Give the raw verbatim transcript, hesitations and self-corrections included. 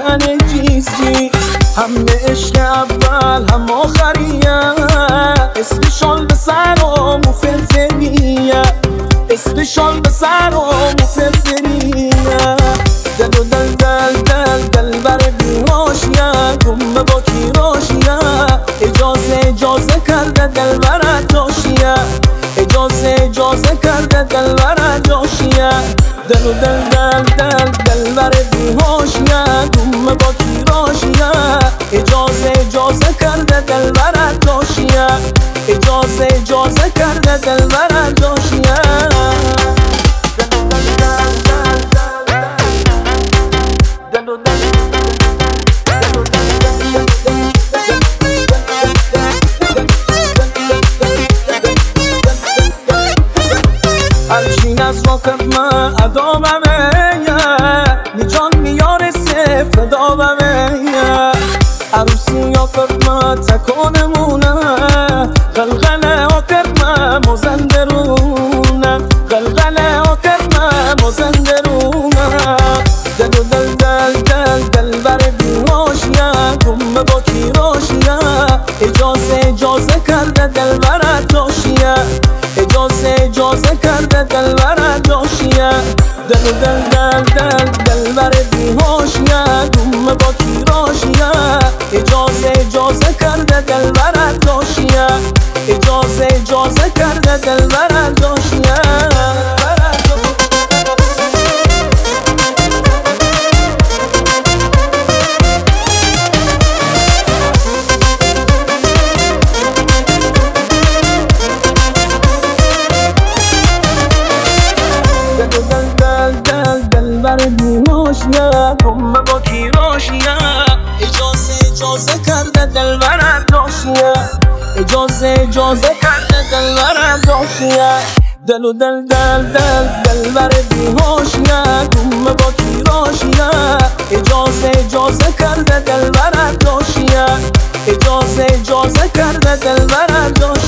میزنه جیز جیز. همه عشق اول هم آخریه، اسمشان به سر و مفلفلیه، اسمشان به سر و مفلفلیه. دل و دل دل دل دل بر بیهاشیه، گمه با کیراشیه، اجازه اجازه کرده دل برد جاشیه، اجازه اجازه کرده دل برد جاشیه. دل و دل دل دل دل بر بیهاشیه، گمه با کیراشیه، اجازه اجازه کرده دل برد جاشیه، اجازه اجازه کرده دل برد جاشیه. هرچین از واقع من عذابمه، نیجان میاره فدابمه. عروسی یا کرد تکانمونه، غلغله ها کرد مزندرونه، غلغله ها کرد مزندرونه. دل و دل دل دل دل بر بیهاشیه، گمه با کیراشیه، اجازه اجازه کرده دل برد جاشیه، اجازه اجازه کرده دل برد جاشیه. دل و دل دل دل دل بر بیهاشیه، گمه با کیراشیه، اجازه اجازه کرده دل برد جاشیه، اجازه اجازه کرده دل برد جاشیه. بر بیهاشیه، گمه با کیراشیه، اجازه اجازه کرده دل برد جاشیه، اجازه اجازه کرده دل برد جاشیه. دل و دل دل دل دل بر بیهاشیه، گمه با کیراشیه، اجازه اجازه کرده دل برد جاشیه، اجازه اجازه کرده دل برد جاشیه.